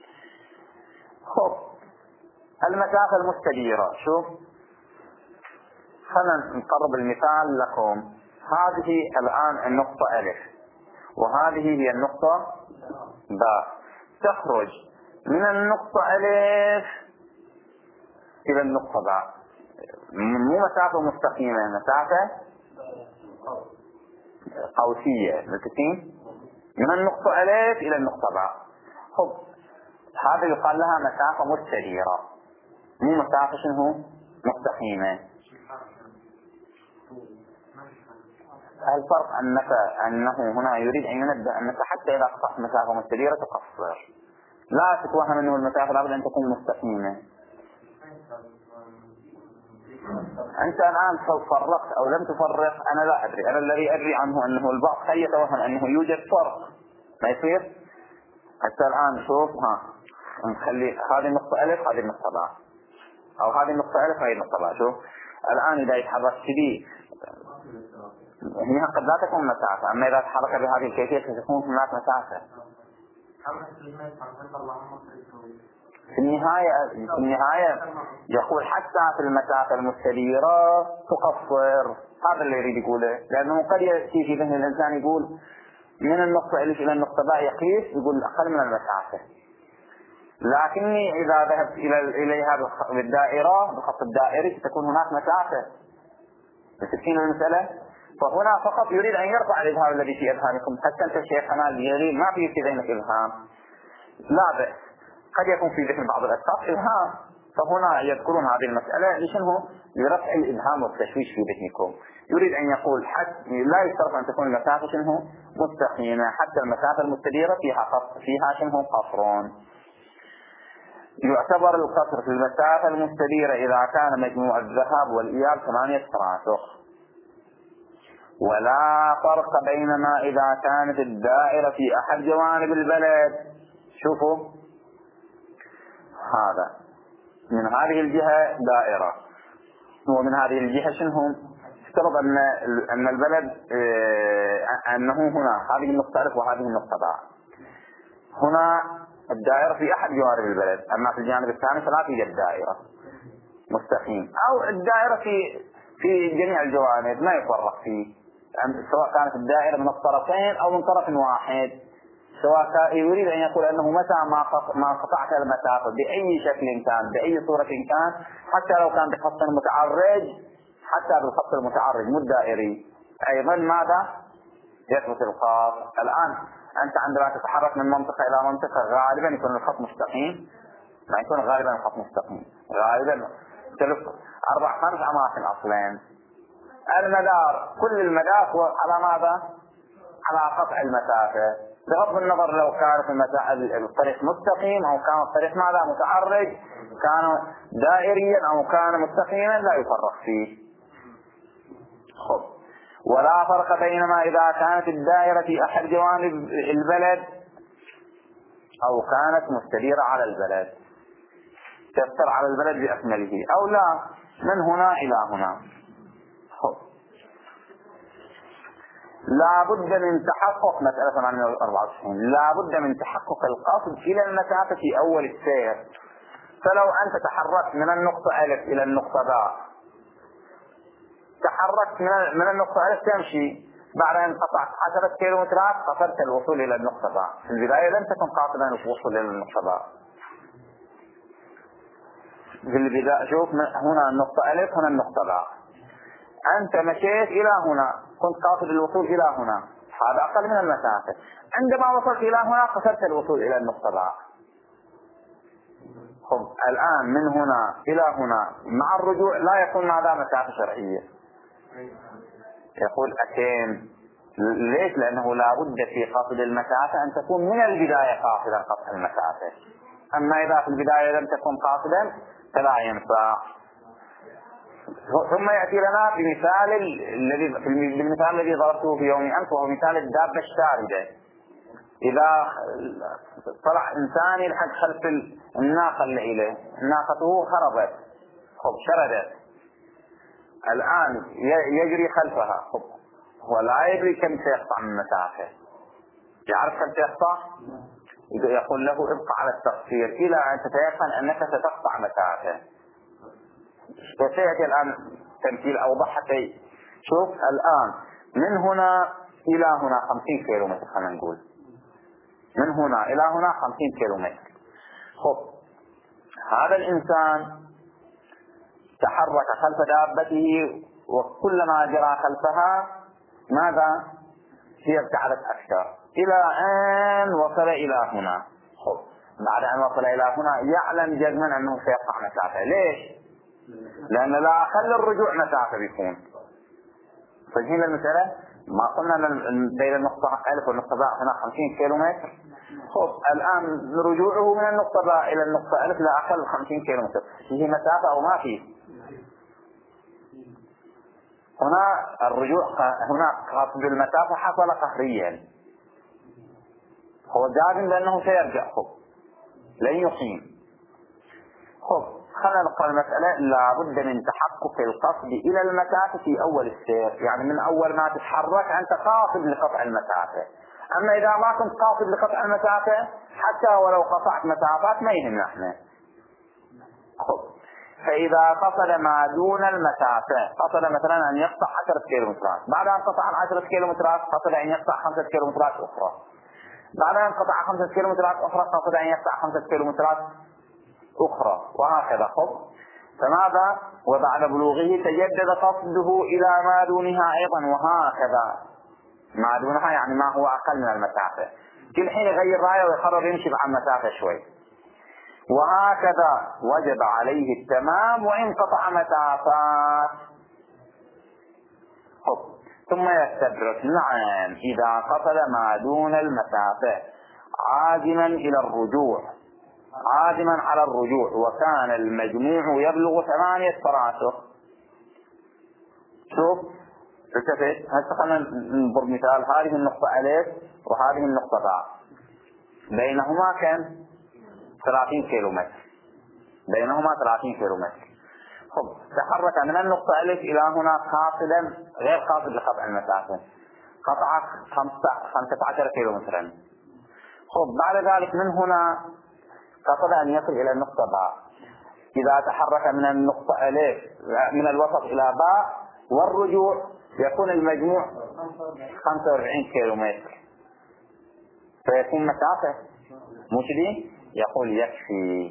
المسافة المستديرة، شوف خلينا نقرب المثال لكم. هذه الآن النقطة ألف وهذه هي النقطة باء. تخرج من النقطة ألف إلى النقطة باء، مو مسافة مستقيمة، مسافة قوسية متفقين، من النقطة ألف إلى النقطة باء. هذا يقال لها مسافة مستديرة، مو مسافة شنو مستقيمة. الفرق أنه هنا يريد أن ينبه أنك حتى إذا قطعت مسافة مستديرة تقصر، لا تتوهم أنه المسافة لابد أن تكون مستقيمة. أنت الآن فرقت أو لم تفرق أنا لا أدري، أنا الذي أدري عنه أنه البعض قد يتوهم أنه يوجد فرق، ما يصير. حتى الآن شوف نخلي هذه النقطة ألف هذه النقطة باء، أو هذه النقطة ألف هذه النقطة باء. شوف الآن إذا يتحرك كذي هنا قد لا تكون مسافة، أما إذا تحرك بهذه الكيفية ستكون هناك مسافة. في النهاية يقول حتى في المسافة المستديرة تقصر، هذا اللي يريد يقوله. لأنه قد يأتي في ذهن الإنسان يقول من النقطة ألف إلى النقطة باء يقيس، يقول أقل من المسافة، لكني إذا ذهبت إليها بالدائرة بالخط الدائري ستكون هناك مسافة. تفهمون المسألة؟ فهنا فقط يريد أن يرفع الإبهام الذي في أذهانكم. حتى أنت شيخنا الجليل ما في ذهنك إبهام، لا بأس، قد يكون في ذهن بعض الأشخاص إبهام، فهنا يذكرون هذه المسألة لشنه؟ لرفع الإبهام والتشويش في ذهنكم. يريد أن يقول حتى لا يشترط أن تكون المسافة شنه مستقيمة، حتى المسافة المستديرة فيها شنه قصر. يعتبر القصر في المسافة المستديرة إذا كان مجموع الذهاب والإياب 8 فراسخ، ولا فرق بينما إذا كانت الدائرة في أحد جوانب البلد. شوفوا هذا من هذه الجهة دائرة ومن هذه الجهة شنو؟ افترض أن البلد أنه هنا هذه النقطة ألف وهذه النقطة باء. هنا الدائرة في أحد جوانب البلد، أما في الجانب الثاني فلا توجد دائرة مستقيم، أو الدائرة في جميع الجوانب ما يفرق فيه، سواء كانت الدائرة من الطرفين أو من طرف واحد، سواء يريد أن يقول أنه متى ما قطعت المسافة بأي شكل كان بأي صورة كان، حتى لو كان بخط متعرج، حتى بالخط المتعرج مو الدائري، أيضا ماذا يثبت القاف. الآن أنت عندما تتحرك من منطقة إلى منطقة غالبا يكون الخط مستقيم، ما يكون غالبا الخط مستقيم، غالبا تلف 4-5 أماكن أصلين. المدار كل المدار هو على ماذا؟ على قطع المسافة، بغض النظر لو كان الطريق مستقيم أو كان الطريق ماذا متعرج، كان دائريا أو كان مستقيما لا يفرق فيه. ولا فرق بينما إذا كانت الدائرة في أحد جوانب البلد أو كانت مستديرة على البلد. يسير على البلد بأكمله، أو لا من هنا إلى هنا. لا بد من تحقق مسألة 894، لا بد من تحقق القصد إلى المسافة في أول السير. فلو أنت تحركت من النقطة ألف إلى النقطة باء، تحركت من النقطة ألف تمشي، بعد أن قطعت 10 كيلومترات قصدت الوصول إلى النقطة باء. في البداية لم تكن قاصدا الوصول إلى النقطة باء. في البداية شوف هنا النقطة ألف، هنا النقطة باء، أنت مشيت إلى هنا، كنت قاصد الوصول إلى هنا، هذا أقل من المسافة. عندما وصلت إلى هنا قصدت الوصول إلى النقطة باء. الآن من هنا إلى هنا مع الرجوع لا يكون هذا مسافة شرعية، يقول أتين. ليش؟ لأنه لا بد في قصد المسافة أن تكون من البداية قاصدا قطع المسافة. أما إذا في البداية لم تكن قاصدا فلا ينفع. ثم يأتي لنا بالمثال الذي ضربته في يوم أمس، وهو مثال الدابة الشاردة. إذا طلع إنسان يلحق خلف الناقة اللي إليه، ناقته هربت، شردت، الآن يجري خلفها، ولا يدري كم سيقطع من مسافة. يعرف كم سيقطع؟ يقول له ابقى على التقصير إلى أن تتيقن أنك ستقطع مسافة. وسيأتي الآن تمثيل أوضح حتى شوف. الآن من هنا إلى هنا 50 كيلومتر، خلينا نقول من هنا إلى هنا 50 كيلومتر. هذا الإنسان تحرك خلف دابته، وكلما جرى خلفها ماذا؟ هي ابتعدت أكثر إلى أن وصل إلى هنا. بعد أن وصل إلى هنا يعلم جزما أنه سيقطع مسافة. ليش؟ لأن لا أقل الرجوع مسافة بيكون. فجينا المسألة، ما قلنا بين النقطة ألف والنقطة باء هنا 50 كيلومتر. الآن رجوعه من النقطة باء إلى النقطة ألف لا أقل 50 كيلومتر. فيه مسافة أو ما فيه؟ هنا الرجوع هنا قصد المسافة حصل قهريا، هو جازم بأنه سيرجع، لن يقيم. خلينا نقرأ المسألة. لا بد من تحقق القصد إلى المسافة في أول السير، يعني من أول ما تتحرك أنت قاصد لقطع المسافة. أما إذا ما كنت قاصد لقطع المسافة حتى ولو قطعت مسافات ما يهمنا احنا. فإذا قصد ما دون المسافة، قصد مثلا أن يقطع 10 كيلومترات، بعد أن قطع 10 كيلومترات قصد أن يقطع 5 كيلومترات أخرى، بعد أن قطع 5 كيلومترات أخرى قصد أن يقطع 5 كيلومترات أخرى، وهكذا. فماذا؟ وبعد بلوغه تجدد قصده إلى ما دونها أيضا، وهكذا. ما دونها يعني ما هو أقل من المسافة، كل حين يغير رايه ويقرر يمشي مع المسافة شوي، وهكذا وجب عليه التمام وإن قطع مسافات. ثم يستدرك. نعم، إذا قصد ما دون المسافة عازما إلى الرجوع، عازما على الرجوع، وكان المجموع يبلغ 8 فراسخ. شوف التفت، هسه خلينا نضرب مثال. هذه النقطة ألف وهذه النقطة باء، بينهما كم؟ 30 كيلومتر، بينهما 30 كيلومتر. تحرك من النقطة ألف إلى هنا قاصدا غير قاصد لقطع المسافة، قطع 15 كيلومترا. بعد ذلك من هنا قصد أن يصل إلى النقطة باء. إذا تحرك من النقطة ألف من الوسط إلى باء والرجوع يكون المجموع 45 كيلومتر، فيكون مسافة مشدي. يقول يكفي.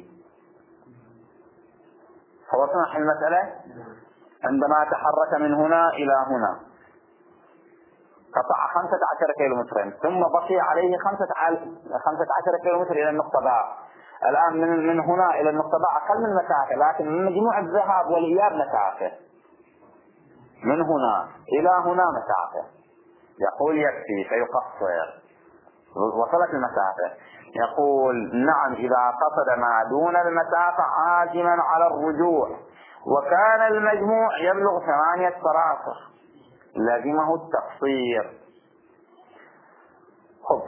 خلصنا المسألة. عندما تحرك من هنا إلى هنا قطع 15 كيلومترا، ثم بقي عليه 15 كيلومتر إلى النقطة باء. الآن من هنا إلى النقطة باء أقل من مسافة، لكن من مجموع الذهاب والإياب مسافة. من هنا إلى هنا مسافة. يقول يكفي فيقصر. وصلت المسافة. يقول نعم، إذا قصد ما دون المسافة عازما على الرجوع وكان المجموع يبلغ 8 فراسخ لازمه التقصير.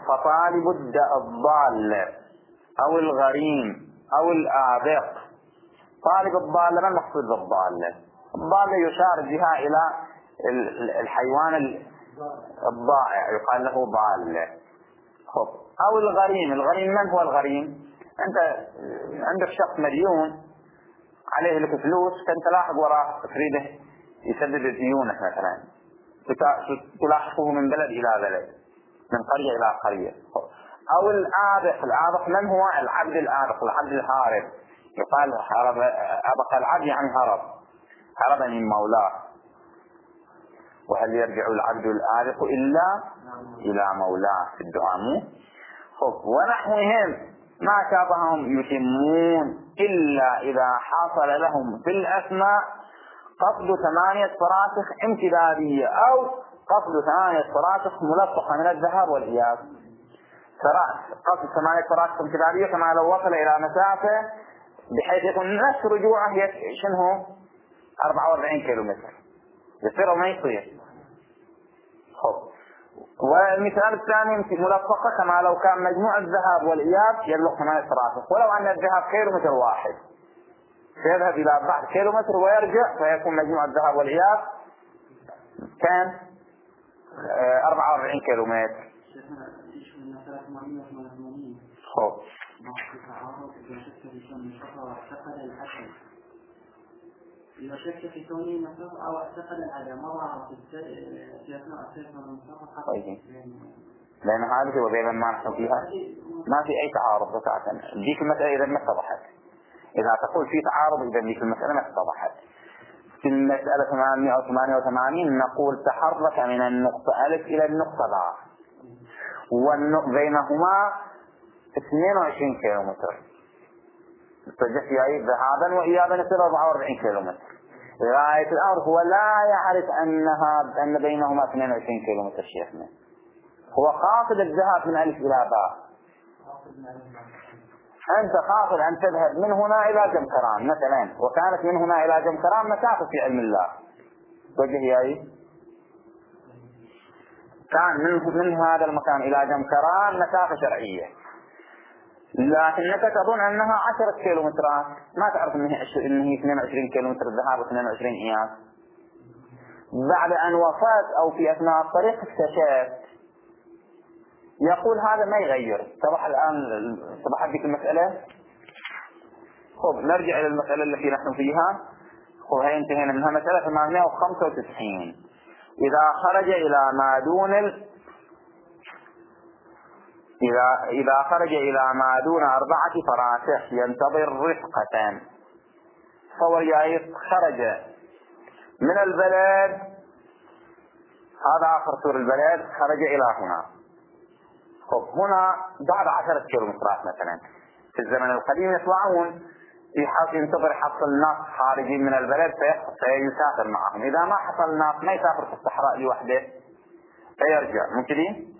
فطالب الضال أو الغريم أو الآبق طالب الضالة، ما المقصود بالضالة؟ الضالة يشار بها إلى الحيوان الضائع يقال له ضالة. أو الغريم. الغريم من هو الغريم؟ أنت عندك شخص مديون عليه لك فلوس، فأنت لاحق وراه تريده يسدد ديونك مثلا، تلاحقه من بلد إلى بلد، من قرية إلى قرية. أو الآبق. الآبق من هو؟ العبد الآبق، العبد الهارب، يقال هرب، أبق العبد يعني هرب من مولاه. وهل يرجع العبد الآبق إلا إلى مولاه في الدعاء؟ ونحوهم ما شابههم يتمون إلا إذا حصل لهم في الأسماء قصد 8 فراسخ امتدادية أو قصد 8 فراسخ ملصقة من الذهب والإياب. قصد 8 فراسخ امتدادية كما لو وصل إلى مسافة بحيث يكون نفس رجوعه شنو 44 كيلومتر، يصير أو ما يصير. والمثال الثاني ملصقة كما لو كان مجموع الذهب والإياب يبلغ 8 فراسخ، ولو أن الذهب كيلومتر واحد سيذهب إلى بعض كيلومتر ويرجع، فيكون مجموع الذهب والإياب كان 44 كيلومتر. إذا شك في كونه مسافة أو اعتقد العدم وضع في أثناء السير من المسافة. لأن هذه وبين ما نحن فيها ما في أي تعارض بتاعة. ديك المسألة إذا ما اتضحت، إذا تقول في تعارض إذا ديك المسألة ما اتضحت. في المسألة 888 نقول تحرك من النقطة ألف إلى النقطة باء، وبينهما 22 كيلومتر، تجد يعني ذهابا وإيابا يصير 44 كيلومتر. غاية الأمر هو لا يعرف أن بينهما 22 كيلومتر شيخنا، هو قاصد الذهاب من ألف إلى باء. أنت قاصد أن تذهب من هنا إلى جمكران مثلا، وكانت من هنا إلى جمكران مسافة في علم الله، وجه يعني كان من هذا المكان إلى جمكران مسافة شرعية، لكنك تظن أنها 10 كيلومترات، ما تعرف أنه 22 كيلومتر ذهاب و22 إياب. بعد أن وصلت أو في أثناء الطريق اكتشفت، يقول هذا ما يغير. اتضح الآن هذه المسألة. نرجع إلى المسألة التي نحن فيها. هي انتهينا منها. مسألة 895. إذا خرج إلى ما دون إذا خرج إلى ما دون 4 فراسخ ينتظر رفقة. صور جاي خرج من البلد، هذا آخر سور البلد، خرج إلى هنا. هنا بعد 10 كيلومترات مثلا. في الزمن القديم يطلعون ينتظر حصل ناس خارجين من البلد فيسافر معهم. إذا ما حصل ناس ما يسافر في الصحراء لوحده فيرجع. ممكن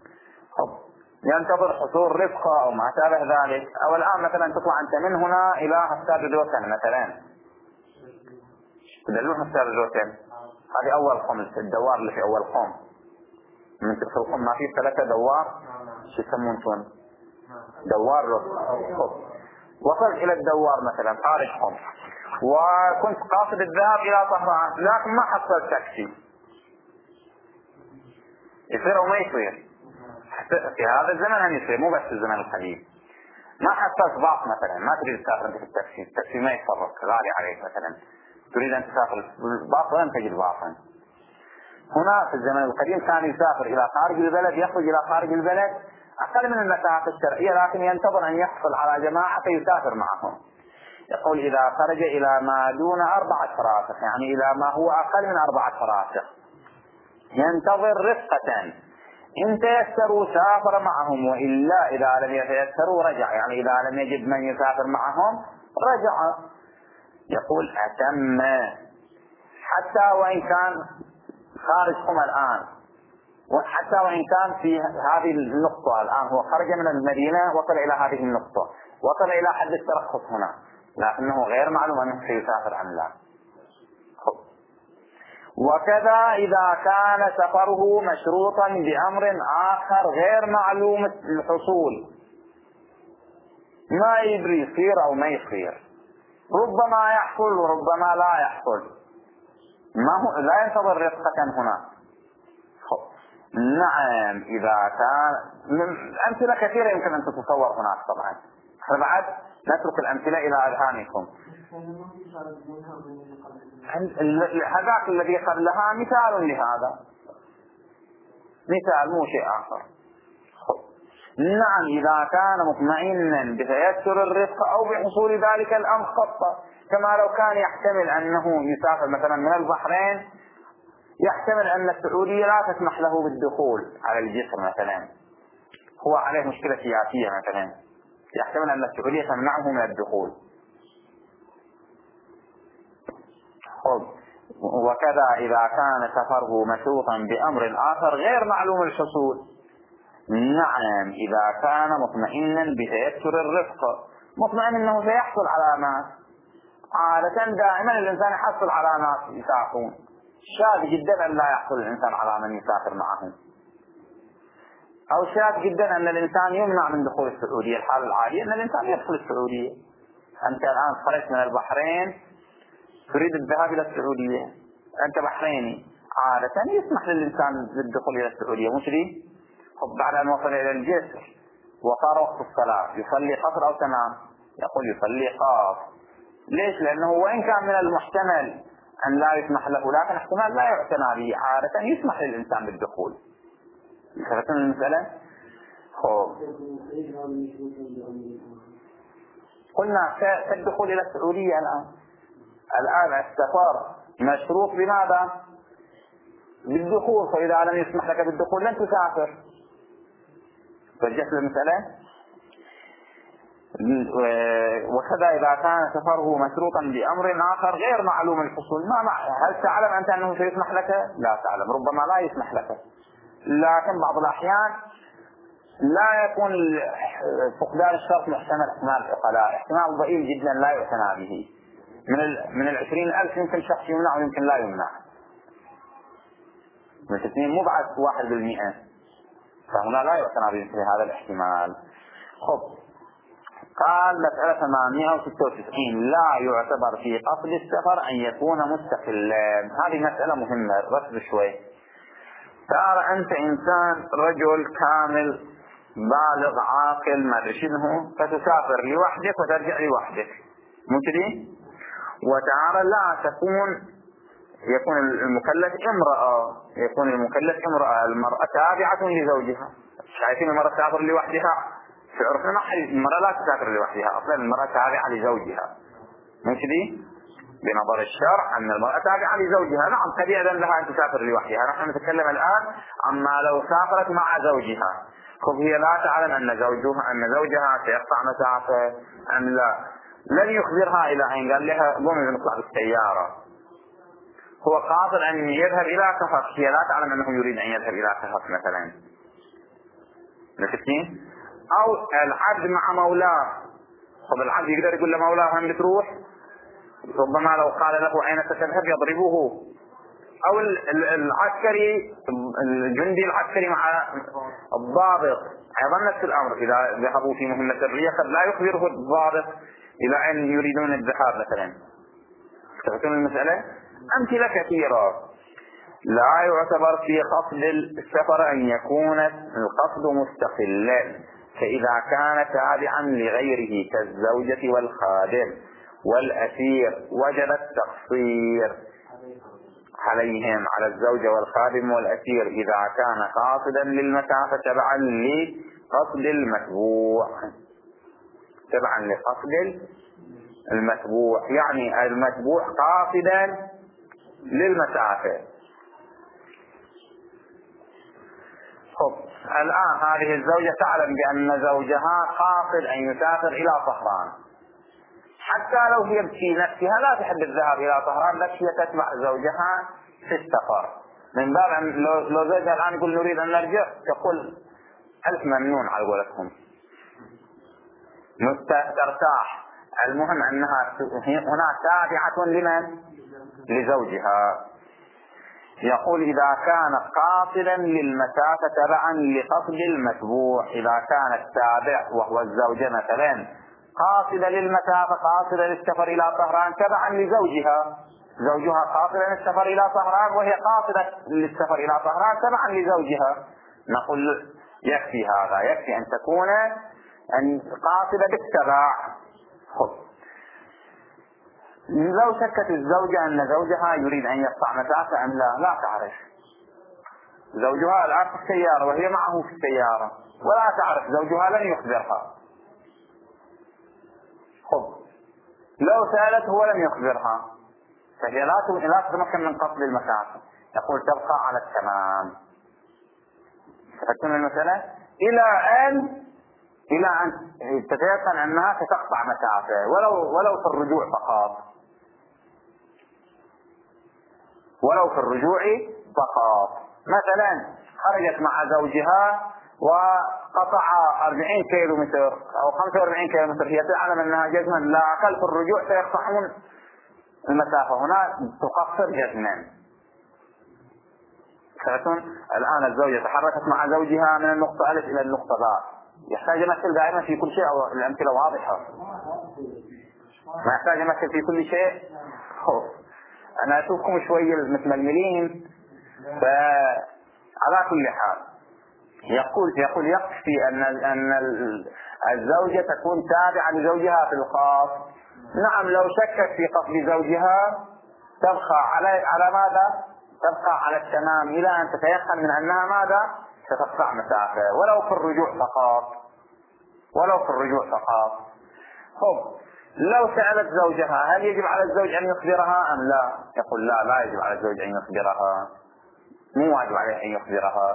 ينتظر حصول رفقة أو ما شابه ذلك. أو الآن مثلا تطلع أنت من هنا إلى هستاد دوتن مثلا، تدلون هستاد دوتن، هذه أول خمس، الدوار اللي في أول خم من تدخل خم، ما فيه 3 دوار شو يسمون شون دوار رفق. وصلت إلى الدوار مثلا خارج خم، وكنت قاصد الذهاب إلى طهران، لكن ما حصلت تاكسي. يصير أو ما يصير؟ في هذا الزمن هم يصير، مو بس في الزمن القديم. ما حصلت باص مثلا، ما تريد تسافر انت في التاكسي، التاكسي ما يتفرق، غالي عليك مثلا، تريد ان تسافر بالباص ولن تجد باصا. هنا في الزمن القديم كان يسافر الى خارج البلد، يخرج الى خارج البلد اقل من المسافه الشرعيه، لكن ينتظر ان يحصل على جماعه فيسافر معهم. يقول اذا خرج الى ما دون 4 فراسخ، يعني الى ما هو اقل من 4 فراسخ، ينتظر رفقة. إن تيسروا سافر معهم، وإلا إذا لم يتيسروا رجع، يعني إذا لم يجد من يسافر معهم رجع. يقول أتم حتى وإن كان خارج خم الآن، وحتى وإن كان في هذه النقطة الآن، هو خرج من المدينة وصل إلى هذه النقطة، وصل إلى حد الترخص هنا، لكنه غير معلوم أنه سيسافر أم لا. وكذا إذا كان سفره مشروطا بأمر آخر غير معلوم الحصول، ما يدري يصير أو ما يصير، ربما يحصل وربما لا يحصل، لا ينتظر رفقة هنا. نعم إذا كان أمثلة كثيرة يمكن أن تتصور هناك طبعا، فبعد نترك الأمثلة إلى أذهانكم. هذاك الذي قبلها مثال لهذا، مثال مو شيء آخر. نعم إذا كان مطمئنا بتيسر الرفق أو بحصول ذلك الأمر خطة، كما لو كان يحتمل أنه يسافر مثلا من البحرين، يحتمل أن السعودية لا تسمح له بالدخول على الجسر مثلا، هو عليه مشكلة سياسية مثلا، يحتمل أن السعودية تمنعه من الدخول. وكذا إذا كان سفره مشروطا بأمر آخر غير معلوم الحصول. نعم إذا كان مطمئنا بتيسر الرفق، مطمئن أنه سيحصل على ناس، عادة دائما الإنسان يحصل على ناس يسافرون، شاذ جدا أن لا يحصل الإنسان على من يسافر معهم، أو شاذ جدا أن الإنسان يمنع من دخول السعودية. الحالة العادية أن الإنسان يدخل السعودية. أنت الآن خرجت من البحرين تريد الذهاب إلى السعودية، أنت بحريني، عادة يسمح للإنسان بالدخول إلى السعودية، مش لي؟ بعد أن وصل إلى الجسر وصار وقت الصلاة يصلي قصر أو تمام؟ يقول يصلي قصر. ليش؟ لأنه وإن كان من المحتمل أن لا يسمح له، لكن احتمال لا يعتنى به، عادة يسمح للإنسان بالدخول. فهمتم المسألة؟ قلنا كالدخول إلى السعودية الآن السفر مشروط بماذا؟ بالدخول، فإذا لم يسمح لك بالدخول لن تسافر. فجأت المسألة. وكذا إذا كان سفره مشروطا بأمر آخر غير معلوم الحصول، هل تعلم أنت أنه سيسمح لك؟ لا تعلم، ربما لا يسمح لك، لكن بعض الأحيان لا يكون فقدان الشرط محتمل احتمال عقلاء، احتمال ضئيل جدا لا يعتنى به. من 20,000 يمكن شخص يمنع ويمكن لا يمنع، من 2 مو بعد 1%، فهنا لا يعتنى بمثل هذا الاحتمال. قال مسألة 896 لا يعتبر في قصد السفر أن يكون مستقلا. هذه مسألة مهمة، ركز شوي. ترى أنت إنسان رجل كامل بالغ عاقل ما أدري شنو، فتسافر لوحدك وترجع لوحدك، مدري؟ وترى لا يكون المكلف امرأة، المرأة تابعة لزوجها. شايفين المرأة تسافر لوحدها؟ في عرفنا المرأة لا تسافر لوحدها، أصلا المرأة تابعة لزوجها، مدري؟ بنظر الشرع أن المرأة تابعة لزوجها، نعم قد يأذن لها أن تسافر لوحدها. نحن نتكلم الآن عما لو سافرت مع زوجها، هي لا تعلم أن زوجها سيقطع مسافة أم لا، لن يخبرها إلى أين، قال لها ضمن نطلع بالسيارة، هو قاصر أن يذهب إلى كهف، هي لا تعلم أنه يريد أن يذهب إلى كهف مثلا، لفتين؟ أو العبد مع مولاه، العبد يقدر يقول لمولاه هم بتروح، ربما لو قال له أين ستذهب يضربه. أو العسكري، الجندي العسكري مع الضابط أيضا نفس الأمر، إذا ذهبوا في مهمة سرية قد لا يخبره الضابط إلى أين يريدون الذهاب مثلا. تفهمون المسألة؟ أمثلة كثيرة. لا يعتبر في قصد السفر أن يكون القصد مستقلا، فإذا كان تابعا لغيره كالزوجة والخادم والأسير وجب التقصير عليهم، على الزوجة والخادم والأسير، إذا كان قاصدا للمسافة تبعا لقصد المتبوع، يعني المتبوع قاصدا للمسافة. الآن هذه الزوجة تعلم بأن زوجها قاصد أن يسافر إلى طهران، حتى لو هي في نفسها لا تحب الذهاب إلى طهران، بس هي تتبع زوجها في السفر، من باب أن لو زوجها الآن يقول نريد أن نرجع، تقول ألف ممنون على قولتهم، ترتاح. المهم أنها هنا تابعة لمن؟ لزوجها. يقول إذا كان قاصدا للمسافة تبعا لقصد المتبوع، إذا كان التابع وهو الزوجة مثلا قاصدة للمسافة، قاصدة للسفر إلى طهران تبعا لزوجها، زوجها قاصدة للسفر إلى طهران وهي قاصدة للسفر إلى طهران تبعا لزوجها، نقول يكفي هذا، يكفي أن تكون قاصدة بالتبع. لو شكت الزوجة أن زوجها يريد أن يقطع مسافة أم لا تعرف. زوجها الآن في السيارة وهي معه في السيارة ولا تعرف، زوجها لن يخبرها. لو سألته ولم يخبرها فهي لا تتمكن من قصد المسافة، يقول تبقى على التمام. فهمتم المسألة؟ إلى أن تتيقن أنها ستقطع مسافة ولو في الرجوع فقط، ولو في الرجوع فقط. مثلا خرجت مع زوجها وقطع 40 كيلومتر أو 45 كيلومتر، هي تعلم أنها جزما لا أقل في الرجوع سيقطعون المسافة، هنا تقصر جزما. الآن الزوجة تحركت مع زوجها من النقطة ألف إلى النقطة باء، يحتاج يمثل دائما في كل شيء، أو الأمثلة واضحة، ما يحتاج يمثل في كل شيء. أنا أشوفكم شوي متململين. فعلى كل حال يقول يكفي أن الزوجة تكون تابعة لزوجها في الخاص. نعم لو شكت في قصد زوجها تبقى على ماذا؟ تبقى على التمام إلى أن تتيقن من أنها ماذا؟ ستقطع مسافة ولو في الرجوع فقط. لو سألت زوجها هل يجب على الزوج أن يخبرها أم لا؟ يقول لا يجب على الزوج أن يخبرها، مو واجب عليه أن يخبرها.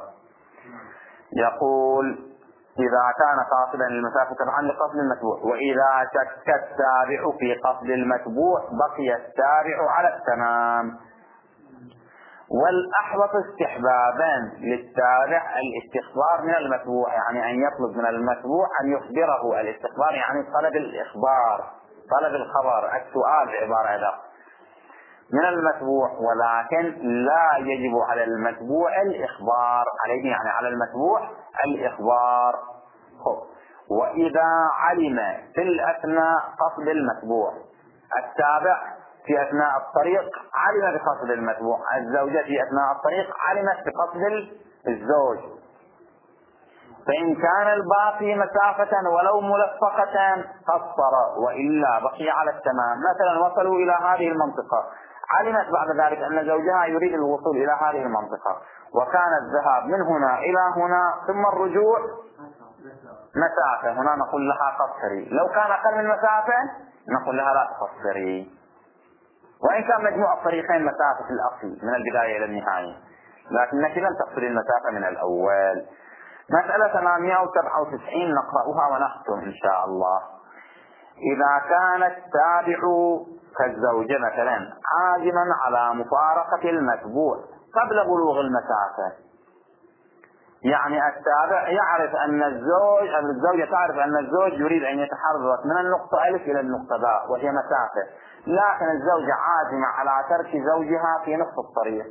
يقول إذا كان قاصدا للمسافة تبعا لقصد المتبوع، وإذا شك التابع في قصد المتبوع بقي التابع على التمام. والأحوط استحبابا للتابع الاستخبار من المتبوع، يعني أن يطلب من المتبوع أن يخبره. الاستخبار يعني طلب الإخبار، طلب الخبر، السؤال بعبارة أدق من المتبوع، ولكن لا يجب على المتبوع الإخبار عليه، يعني على المتبوع الإخبار. وإذا علم في الأثناء قصد المتبوع، التابع في أثناء الطريق علم بقصد المتبوع، الزوجة في أثناء الطريق علمت بقصد الزوج، فإن كان الباقي مسافة ولو ملفقة قصر، وإلا بقي على التمام. مثلا وصلوا إلى هذه المنطقة، علمت بعد ذلك أن زوجها يريد الوصول إلى هذه المنطقة، وكان الذهاب من هنا إلى هنا ثم الرجوع مسافة، هنا نقول لها قصري. لو كان أقل من مسافة نقول لها لا تقصري، وإن كان مجموع الطريقين مسافة في الأصل من البداية إلى النهاية، لكنك لم تقصري المسافة من الأول. مسألة 897 نقرأها ونختم إن شاء الله. إذا كان التابع كالزوجة مثلا عازما على مفارقة المتبوع قبل بلوغ المسافة، يعني التابع يعرف أن الزوجة تعرف أن الزوج يريد أن يتحرك من النقطة ألف إلى النقطة باء وهي مسافة، لكن الزوجة عازمة على ترك زوجها في نصف الطريق،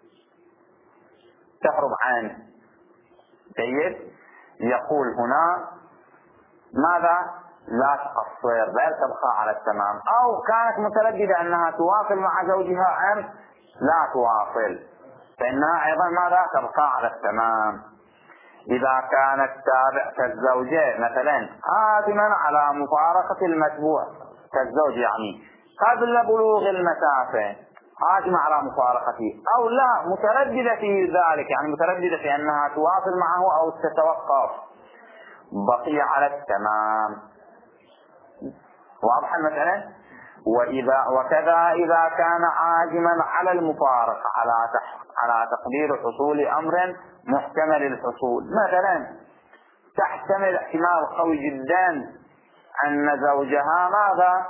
تهرب عنه. جيد. يقول هنا ماذا؟ لا تقصر بل تبقى على التمام. أو كانت مترددة أنها تواصل مع زوجها أم لا تواصل، فإنها أيضا ماذا؟ تبقى على التمام. إذا كان التابع كالزوجة مثلا عازما على مفارقة المتبوع كالزوج، يعني قبل بلوغ المسافة عازمة على مفارقته، أو لا مترددة في ذلك، يعني مترددة في أنها تواصل معه أو تتوقف، بقي على التمام. واضح المسألة؟ وكذا إذا كان عازما على المفارقة على تقدير حصول أمر محتمل الحصول، مثلا تحتمل احتمال قوي جدا أن زوجها ماذا؟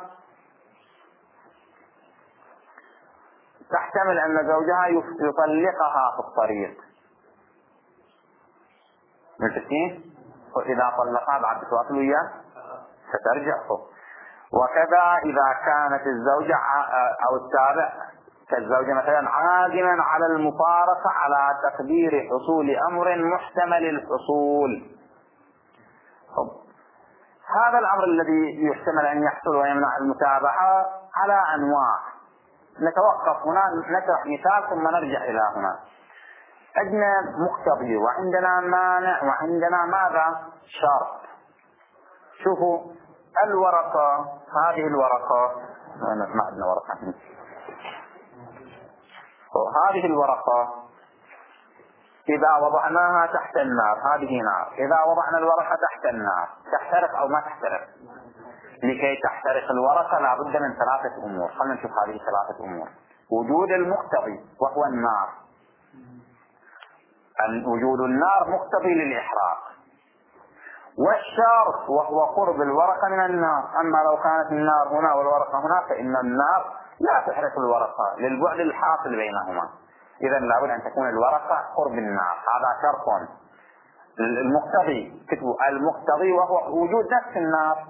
تحتمل أن زوجها يطلقها في الطريق، متفقين؟ وإذا طلقها بعد تواصل وياه سترجع. وكذا إذا كانت الزوجة أو التابع كالزوجة مثلا عازما على المفارقة على تقدير حصول أمر محتمل الحصول. هذا الأمر الذي يحتمل أن يحصل ويمنع المتابعة على أنواع. نتوقف هنا نشرح مثال ثم نرجع إلى هنا. عندنا مقتضي وعندنا مانع وعندنا ماذا؟ شرط. شوفوا الورقة، هذه الورقة، ما عندنا ورقة، هذه الورقة إذا وضعناها تحت النار، هذه نار، إذا وضعنا الورقة تحت النار تحترق أو ما تحترق؟ لكي تحترق الورقة لابد من ثلاثة أمور. خلينا نشوف هذه ثلاثة أمور. وجود المقتضي وهو النار، وجود النار مقتضي للإحراق، والشرط وهو قرب الورقة من النار. أما لو كانت النار هنا والورقة هنا فإن النار لا تحرق الورقة للبعد الحاصل بينهما. إذا لابد أن تكون الورقة قرب النار، هذا شرط. المقتضي كتبوا المقتضي وهو وجود نفس النار.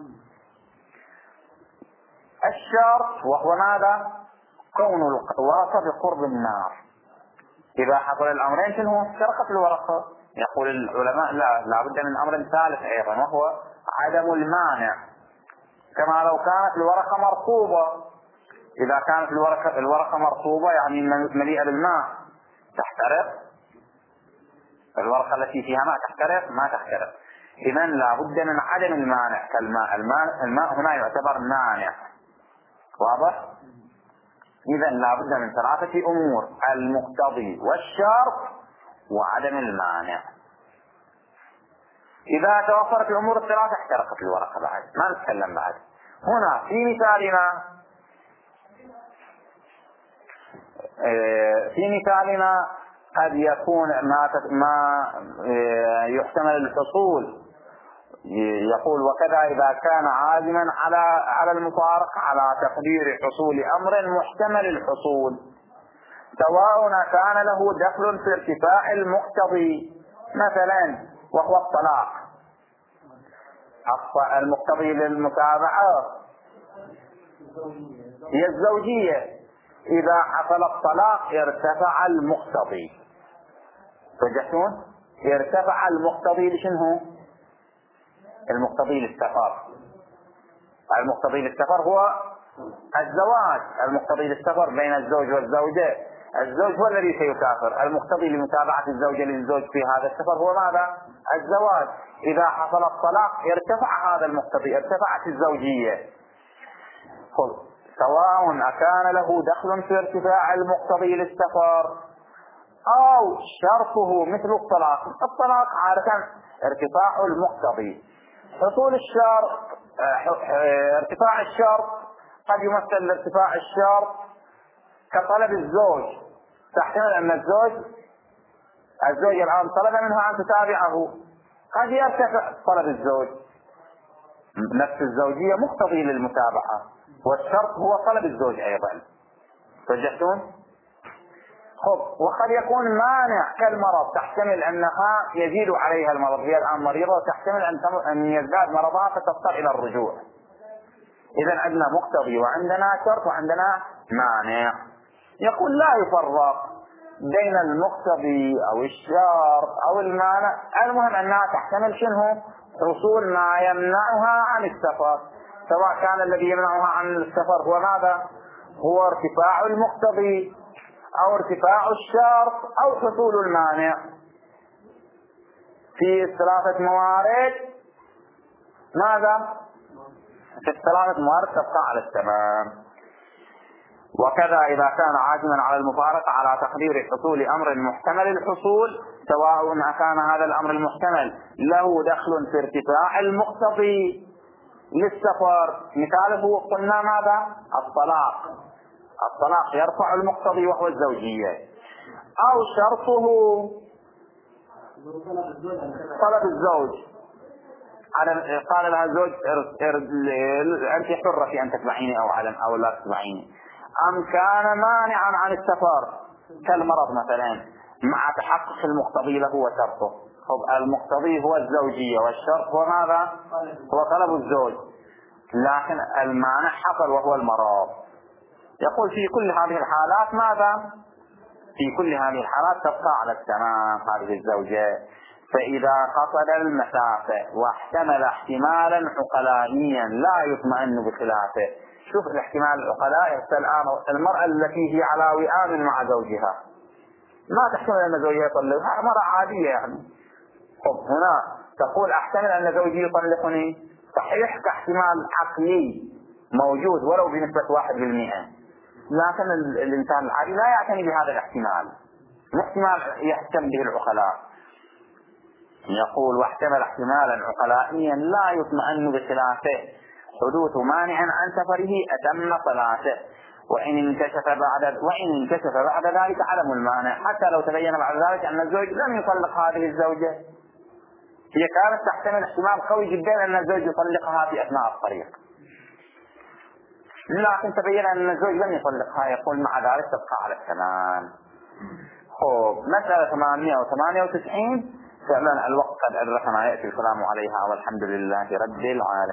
الشرط وهو ماذا؟ كون الورقة بقرب النار. إذا حصل الأمرين شنو؟ احترقت الورقة. يقول العلماء لا، لابد من أمر ثالث أيضا وهو عدم المانع. كما لو كانت الورقة مرطوبة، إذا كانت الورقة مرطوبة يعني مليئة بالماء تحترق؟ الورقة التي فيها ماء تحترق؟ ما تحترق. إذا لابد من عدم المانع كالماء. الماء هنا يعتبر مانع. واضح؟ إذا لابد من ثلاثة أمور: المقتضي والشرط وعدم المانع. إذا توفرت الأمور الثلاثة احترقت الورقة بعد، ما نتكلم بعد. هنا في مثالنا قد يكون ما يحتمل الحصول. يقول وكذا إذا كان عازما على المفارقة على تقدير حصول أمر محتمل الحصول، سواء كان له دخل في ارتفاع المقتضي، مثلا وهو الطلاق. المقتضي للمتابعة هي الزوجية. إذا حصل الطلاق ارتفع المقتضي. تجدون؟ ارتفع المقتضي لشنو؟ المقتضي للسفر. المقتضي للسفر هو الزواج. المقتضي للسفر بين الزوج والزوجة، الزوج هو الذي سيسافر. المقتضي لمتابعة الزوجة للزوج في هذا السفر هو ماذا؟ الزواج. إذا حصل الطلاق ارتفع هذا المقتضي، ارتفعت الزوجية. سواء كان له دخل في ارتفاع المقتضي للسفر أو شرطه مثل الطلاق. الطلاق عادة ارتفاع المقتضي. حصول الشرط، ارتفاع الشرط قد يمثل ارتفاع الشرط كطلب الزوج. تحتمل أن الزوج الآن طلب منها أن تتابعه، قد يرتفع طلب الزوج. نفس الزوجية مقتضي للمتابعة، والشرط هو طلب الزوج أيضا. تجدون؟ وقد يكون مانع كالمرض، تحتمل أنها يزيد عليها المرض، هي الآن مريضة وتحتمل أن يزداد مرضها فتضطر إلى الرجوع. إذا عندنا مقتضي وعندنا شرط وعندنا مانع. يقول لا يفرق بين المقتضي أو الشرط أو المانع، المهم أنها تحتمل شنو؟ حصول ما يمنعها عن السفر، سواء كان الذي يمنعها عن السفر هو ماذا؟ هو ارتفاع المقتضي أو ارتفاع الشرط أو حصول المانع. في ثلاثة موارد ماذا؟ في الثلاثة موارد تبقى على التمام. وكذا إذا كان عازما على المفارقة على تقدير حصول أمر محتمل الحصول، سواء كان هذا الأمر المحتمل له دخل في ارتفاع المقتضي للسفر. مثاله قلنا ماذا؟ الطلاق. الطلاق يرفع المقتضي وهو الزوجية. أو شرطه طلب الزوج. قال لها الزوج أنت حرة في أن تتبعيني أو لا تتبعيني. أم كان مانعا عن السفر كالمرض مثلا، مع تحقق المقتضي له وشرطه. المقتضي هو الزوجية والشرط هو ماذا؟ هو طلب الزوج، لكن المانع حصل وهو المرض. يقول في كل هذه الحالات ماذا؟ في كل هذه الحالات تبقى على التمام هذه الزوجة، فإذا قصد المسافة واحتمل احتمالا عقلائيا لا يطمئن بخلافه. شوف الاحتمال العقلائي. الآن المرأة التي هي على وئام مع زوجها ما تحتمل أن زوجها يطلقها، مرأة عادية يعني. طب هنا تقول أحتمل أن زوجي يطلقني، صحيح كاحتمال عقلي موجود ولو بنسبة 1%، لكن الإنسان العادي لا يعتني بهذا الاحتمال، الاحتمال يهتم به العقلاء. يقول واحتمل احتمالا عقلائيا لا يطمئن بخلافه حدوث مانع عن سفره أتم صلاته، وإن انكشف بعد ذلك عدم المانع، حتى لو تبين بعد ذلك أن الزوج لم يطلق هذه الزوجة، هي كانت تحتمل احتمال قوي جدا أن الزوج يطلقها في أثناء الطريق، لكن تبين أن الزوج لم يطلقها، يقول مع ذلك تبقى على الثمان. مسألة 898 فعلا الوقت قد أدرك ما يأتي الكلام عليها، والحمد لله رب العالمين.